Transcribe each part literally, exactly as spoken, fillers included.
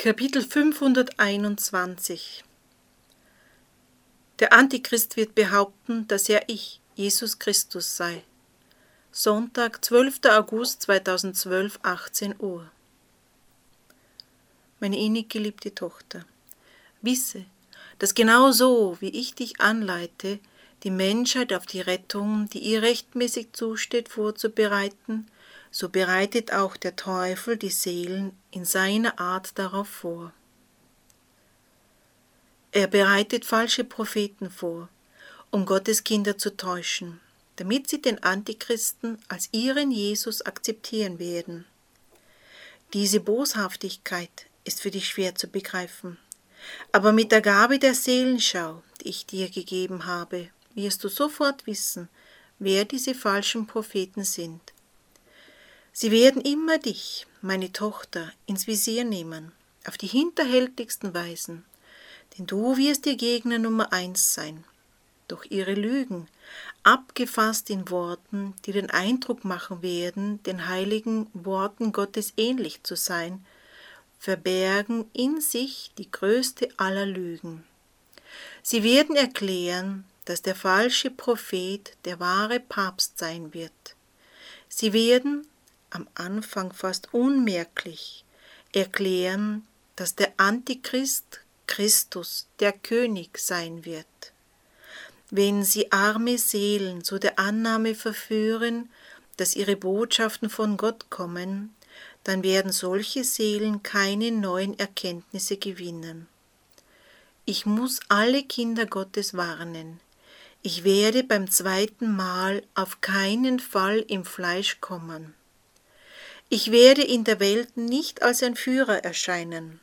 Kapitel fünfhunderteinundzwanzig. Der Antichrist wird behaupten, dass er ich, Jesus Christus, sei. Sonntag, zwölfter August zweitausendzwölf, achtzehn Uhr. Meine innig geliebte Tochter, wisse, dass genau so, wie ich dich anleite, die Menschheit auf die Rettung, die ihr rechtmäßig zusteht, vorzubereiten, so bereitet auch der Teufel die Seelen in seiner Art darauf vor. Er bereitet falsche Propheten vor, um Gottes Kinder zu täuschen, damit sie den Antichristen als ihren Jesus akzeptieren werden. Diese Boshaftigkeit ist für dich schwer zu begreifen, aber mit der Gabe der Seelenschau, die ich dir gegeben habe, wirst du sofort wissen, wer diese falschen Propheten sind. Sie werden immer dich, meine Tochter, ins Visier nehmen, auf die hinterhältigsten Weisen, denn du wirst ihr Gegner Nummer eins sein. Doch ihre Lügen, abgefasst in Worten, die den Eindruck machen werden, den heiligen Worten Gottes ähnlich zu sein, verbergen in sich die größte aller Lügen. Sie werden erklären, dass der falsche Prophet der wahre Papst sein wird. Sie werden, am Anfang fast unmerklich, erklären, dass der Antichrist Christus, der König, sein wird. Wenn sie arme Seelen zu der Annahme verführen, dass ihre Botschaften von Gott kommen, dann werden solche Seelen keine neuen Erkenntnisse gewinnen. Ich muss alle Kinder Gottes warnen. Ich werde beim zweiten Mal auf keinen Fall im Fleisch kommen. Ich werde in der Welt nicht als ein Führer erscheinen.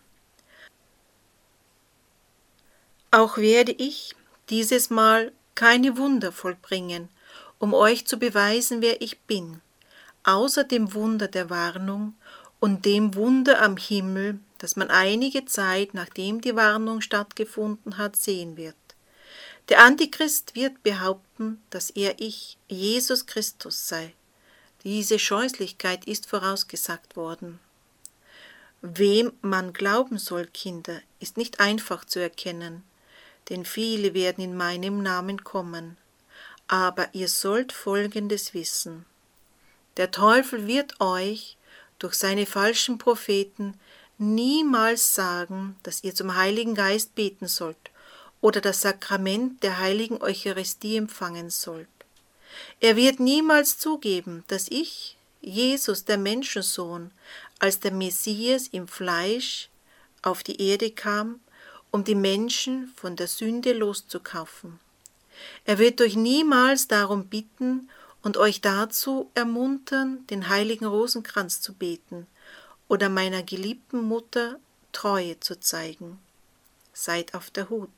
Auch werde ich dieses Mal keine Wunder vollbringen, um euch zu beweisen, wer ich bin, außer dem Wunder der Warnung und dem Wunder am Himmel, das man einige Zeit, nachdem die Warnung stattgefunden hat, sehen wird. Der Antichrist wird behaupten, dass er ich, Jesus Christus, sei. Diese Scheußlichkeit ist vorausgesagt worden. Wem man glauben soll, Kinder, ist nicht einfach zu erkennen, denn viele werden in meinem Namen kommen. Aber ihr sollt Folgendes wissen. Der Teufel wird euch durch seine falschen Propheten niemals sagen, dass ihr zum Heiligen Geist beten sollt oder das Sakrament der heiligen Eucharistie empfangen sollt. Er wird niemals zugeben, dass ich, Jesus, der Menschensohn, als der Messias im Fleisch auf die Erde kam, um die Menschen von der Sünde loszukaufen. Er wird euch niemals darum bitten und euch dazu ermuntern, den heiligen Rosenkranz zu beten oder meiner geliebten Mutter Treue zu zeigen. Seid auf der Hut.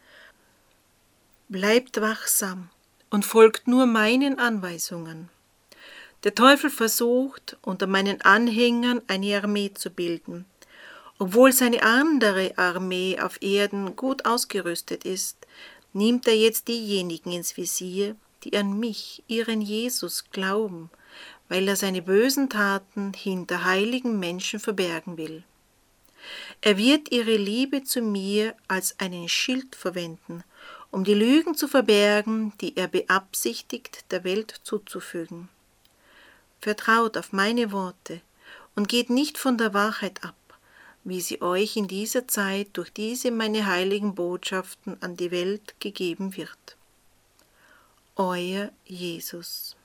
Bleibt wachsam und folgt nur meinen Anweisungen. Der Teufel versucht, unter meinen Anhängern eine Armee zu bilden. Obwohl seine andere Armee auf Erden gut ausgerüstet ist, nimmt er jetzt diejenigen ins Visier, die an mich, ihren Jesus, glauben, weil er seine bösen Taten hinter heiligen Menschen verbergen will. Er wird ihre Liebe zu mir als einen Schild verwenden, um die Lügen zu verbergen, die er beabsichtigt, der Welt zuzufügen. Vertraut auf meine Worte und geht nicht von der Wahrheit ab, wie sie euch in dieser Zeit durch diese meine heiligen Botschaften an die Welt gegeben wird. Euer Jesus.